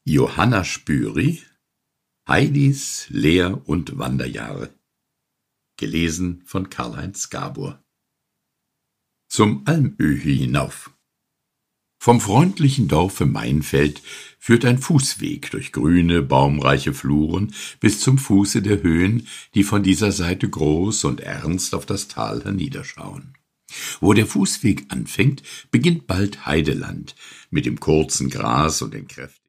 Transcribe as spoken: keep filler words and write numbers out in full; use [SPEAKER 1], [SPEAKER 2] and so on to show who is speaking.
[SPEAKER 1] Johanna Spyri, Heidis Lehr- und Wanderjahre. Gelesen von Karl-Heinz Gabor. Zum Almöhi hinauf. Vom freundlichen Dorfe Mainfeld führt ein Fußweg durch grüne, baumreiche Fluren bis zum Fuße der Höhen, die von dieser Seite groß und ernst auf das Tal herniederschauen. Wo der Fußweg anfängt, beginnt bald Heideland mit dem kurzen Gras und den kräftigen